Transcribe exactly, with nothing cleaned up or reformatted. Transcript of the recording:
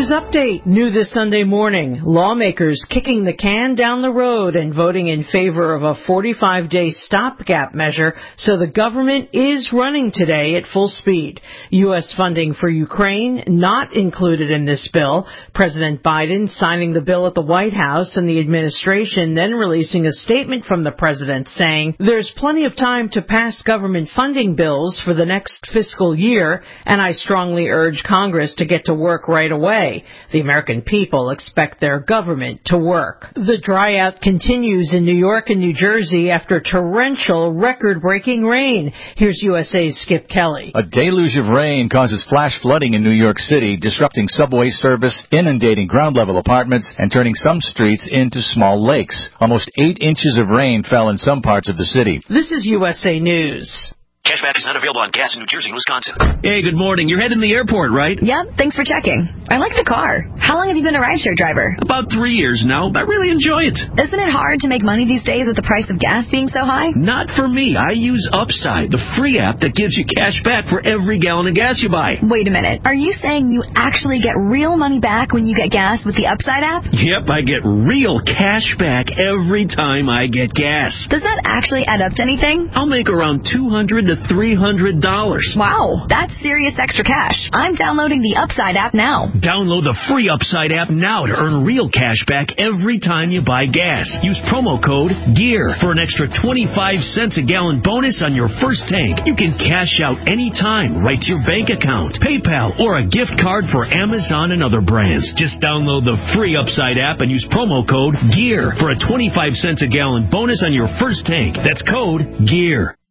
News update. New this Sunday morning, lawmakers kicking the can down the road and voting in favor of a forty-five day stopgap measure so the government is running today at full speed. U S funding for Ukraine not included in this bill. President Biden signing the bill at the White House and the administration then releasing a statement from the president saying there's plenty of time to pass government funding bills for the next fiscal year, and I strongly urge Congress to get to work right away. The American people expect their government to work. The dryout continues in New York and New Jersey after torrential, record-breaking rain. Here's U S A's Skip Kelly. A deluge of rain causes flash flooding in New York City, disrupting subway service, inundating ground-level apartments, and turning some streets into small lakes. Almost eight inches of rain fell in some parts of the city. This is U S A News. Cashback is not available on gas in New Jersey and Wisconsin. Hey, good morning. You're heading to the airport, right? Yep, thanks for checking. I like the car. How long have you been a rideshare driver? About three years now. I really enjoy it. Isn't it hard to make money these days with the price of gas being so high? Not for me. I use Upside, the free app that gives you cash back for every gallon of gas you buy. Wait a minute. Are you saying you actually get real money back when you get gas with the Upside app? Yep, I get real cash back every time I get gas. Does that actually add up to anything? I'll make around two hundred to three hundred dollars. Wow, that's serious extra cash. I'm downloading the Upside app now. Download the free Upside app now to earn real cash back every time you buy gas. Use promo code GEAR for an extra twenty-five cents a gallon bonus on your first tank. You can cash out anytime right to your bank account, PayPal, or a gift card for Amazon and other brands. Just download the free Upside app and use promo code GEAR for a twenty-five cents a gallon bonus on your first tank. That's code GEAR.